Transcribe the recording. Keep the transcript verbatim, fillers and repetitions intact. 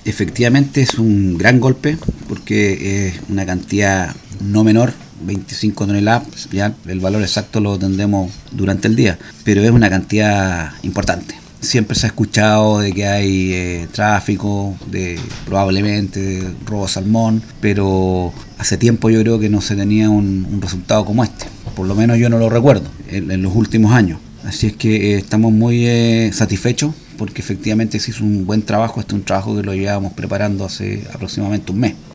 Efectivamente es un gran golpe porque es una cantidad no menor, veinticinco toneladas, ya el valor exacto lo tendremos durante el día, pero es una cantidad importante. Siempre se ha escuchado de que hay eh, tráfico, de probablemente de robo de salmón, pero hace tiempo yo creo que no se tenía un, un resultado como este. Por lo menos yo no lo recuerdo en, en los últimos años. Así es que eh, estamos muy eh, satisfechos porque efectivamente se hizo un buen trabajo. Este es un trabajo que lo llevábamos preparando hace aproximadamente un mes.